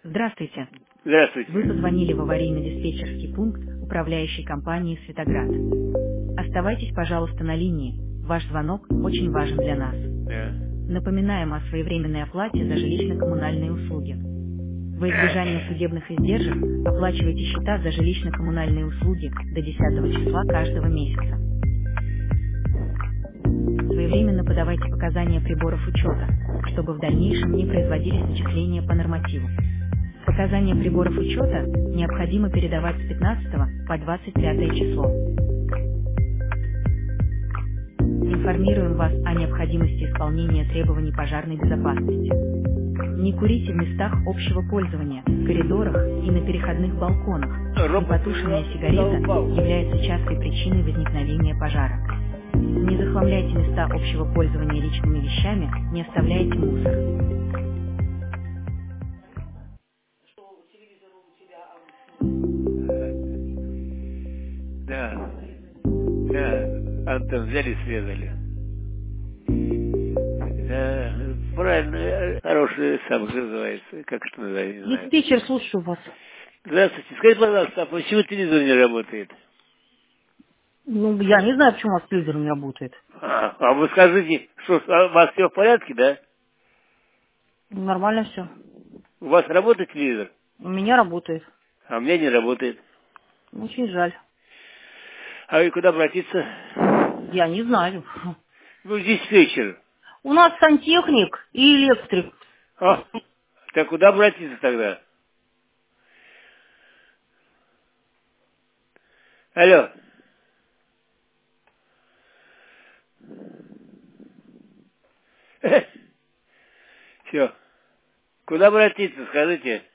Здравствуйте. Здравствуйте. Вы позвонили в аварийно-диспетчерский пункт управляющей компании «Светоград». Оставайтесь, пожалуйста, на линии. Ваш звонок очень важен для нас. Да. Напоминаем о своевременной оплате за жилищно-коммунальные услуги. Во избежание судебных издержек оплачивайте счета за жилищно-коммунальные услуги до 10 числа каждого месяца. Своевременно подавайте показания приборов учета, чтобы в дальнейшем не производились начисления по нормативу. Показания приборов учета необходимо передавать с 15 по 25 число. Информируем вас о необходимости исполнения требований пожарной безопасности. Не курите в местах общего пользования, в коридорах и на переходных балконах. Непотушенная сигарета является частой причиной возникновения пожара. Не захламляйте места общего пользования личными вещами, не оставляйте мусор. Да. Да. Антон взяли, срезали. Да. Правильно. Хороший сам называется. Как что называется, не знаю. Диспетчер, слушаю вас. Здравствуйте. Скажите, пожалуйста, а почему телевизор не работает? Ну, я не знаю, почему у вас телевизор не работает. А вы скажите, что у вас все в порядке, да? Нормально все. У вас работает телевизор? У меня работает. А у меня не работает. Очень жаль. А вы куда обратиться? Я не знаю. Вы в диспетчер. У нас сантехник и электрик. А, так куда обратиться тогда? Алло. Все. Куда обратиться, скажите?